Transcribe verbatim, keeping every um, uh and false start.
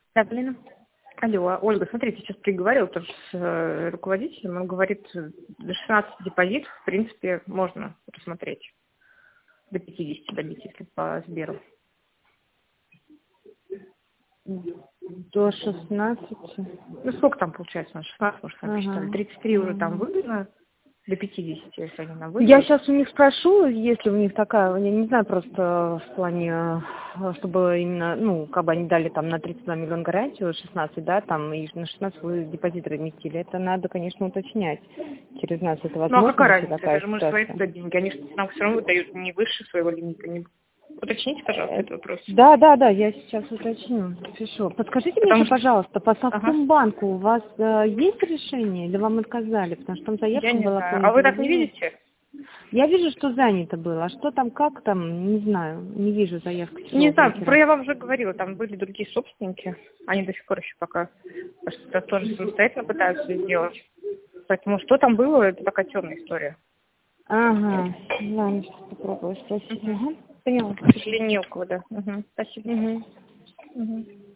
Да, Полина. Алло, Ольга, смотрите, сейчас переговорила тоже с э, руководителем, он говорит, до шестнадцати депозит, в принципе, можно рассмотреть, до пятидесяти добить, если по Сберу. До шестнадцати. Ну, сколько там получается? На шестнадцать, может, там посчитали. Ага. тридцать три уже там Ага. выгодно, до пятидесяти, если они нам Я выйдут. сейчас у них спрошу, если у них такая, я не знаю, просто в плане, э, чтобы именно, ну, как бы они дали там на тридцать два миллиона гарантию, шестнадцать, да, там, и на шестнадцать вы депозит разместили. Это надо, конечно, уточнять. Через нас это Ну, а возможно, какая если разница? Это такая же мы же свои ситуация? туда деньги. Они же нам все равно выдают не выше своего лимита. Не... Уточните, пожалуйста, Э, этот вопрос. Да, да, да, я сейчас уточню, пишу. Подскажите мне Потому еще, что... пожалуйста, по Ага. Совкомбанку у вас э, есть решение или вам отказали? Потому что там Я заявка не была знаю. А полное вы так не поведение. видите? Я вижу, что занято было. А что там, как там, не знаю. Не вижу заявки Не всего знаю, про брокера. я вам уже говорила, там были другие собственники. Они до сих пор еще пока что-то тоже самостоятельно пытаются сделать. Поэтому что там было, это такая темная история. Ага. Ладно, сейчас попробую спросить. Угу. Ага. Поняла. К сожалению, не у кого, да. Угу. Спасибо. Угу. Угу.